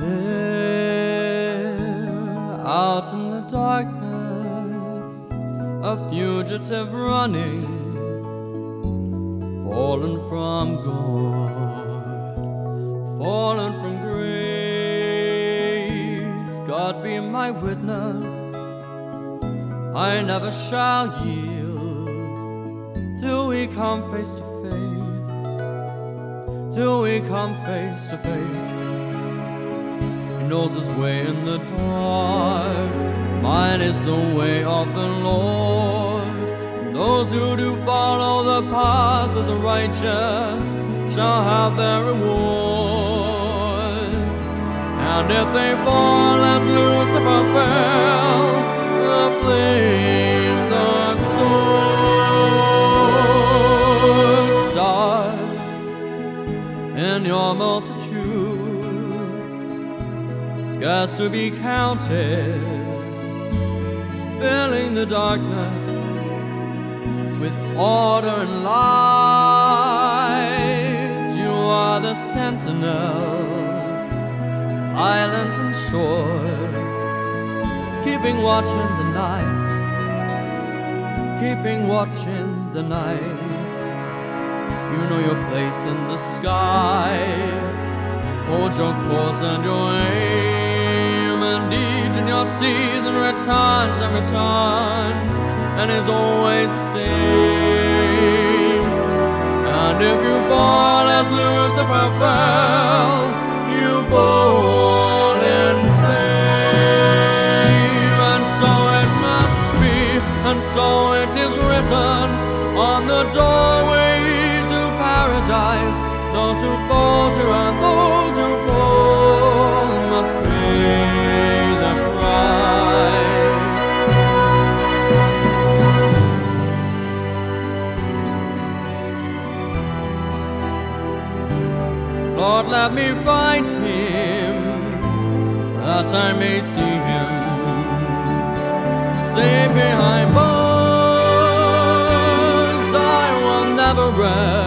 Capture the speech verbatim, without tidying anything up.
There, out in the darkness, a fugitive running, fallen from God, fallen from grace. God be my witness, I never shall yield till we come face to face, till we come face to face. He knows his way in the dark, mine is the way of the Lord. Those who do follow the path of the righteous shall have their reward. And if they fall as Lucifer fell, the flame, the sword, stars in your multitudes, scarce to be counted, filling the darkness with order and light. You are the sentinels, silent and sure, keeping watch in the night, keeping watch in the night. You know your place in the sky, hold your course and your aim, and each in your season returns and returns, and is always the same. And if you fall as Lucifer fell, you fall in flame. And so it must be, and so it is written on the doorway to paradise. Those who falter and those who fall must pay the price. Lord, let me find him, that I may see him, safe behind bars. I will never rest